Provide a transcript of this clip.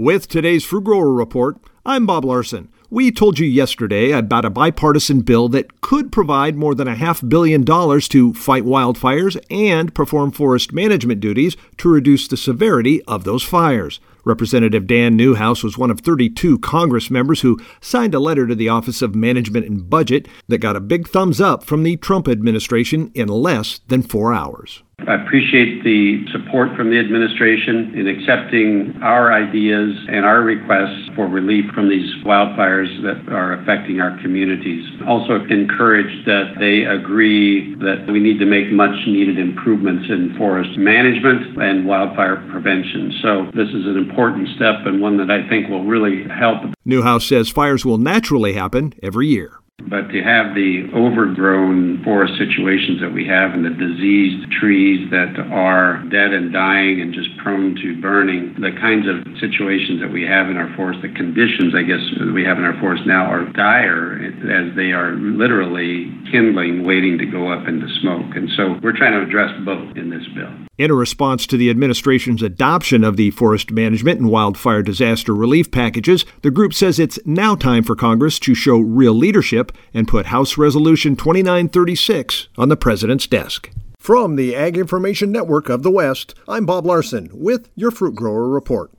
With today's Fruit Grower Report, I'm Bob Larson. We told you yesterday about a bipartisan bill that could provide more than $500 million to fight wildfires and perform forest management duties to reduce the severity of those fires. Representative Dan Newhouse was one of 32 Congress members who signed a letter to the Office of Management and Budget that got a big thumbs up from the Trump administration in less than 4 hours. I appreciate the support from the administration in accepting our ideas and our requests for relief from these wildfires that are affecting our communities. Also encouraged that they agree that we need to make much needed improvements in forest management and wildfire prevention. So this is an important step and one that I think will really help. Newhouse says fires will naturally happen every year. But to have the overgrown forest situations that we have and the diseased trees that are dead and dying and just prone to burning, the kinds of situations that we have in our forest, the conditions, I guess, that we have in our forest now are dire as they are literally kindling, waiting to go up into smoke. And so we're trying to address both in this bill. In a response to the administration's adoption of the forest management and wildfire disaster relief packages, the group says it's now time for Congress to show real leadership and put House Resolution 2936 on the president's desk. From the Ag Information Network of the West, I'm Bob Larson with your Fruit Grower Report.